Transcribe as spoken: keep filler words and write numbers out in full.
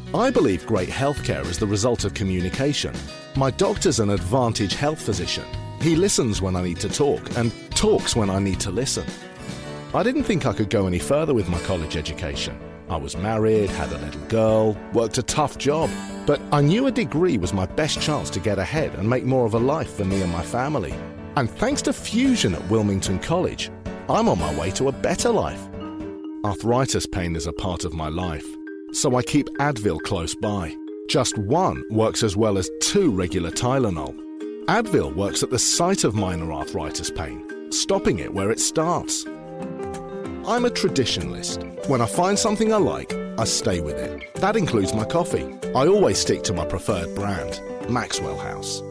I believe great healthcare is the result of communication. My doctor's an Advantage Health physician. He listens when I need to talk and talks when I need to listen. I didn't think I could go any further with my college education. I was married, had a little girl, worked a tough job, but I knew a degree was my best chance to get ahead and make more of a life for me and my family. And thanks to Fusion at Wilmington College, I'm on my way to a better life. Arthritis pain is a part of my life, so I keep Advil close by. Just one works as well as two regular Tylenol. Advil works at the site of minor arthritis pain, stopping it where it starts. I'm a traditionalist. When I find something I like, I stay with it. That includes my coffee. I always stick to my preferred brand, Maxwell House.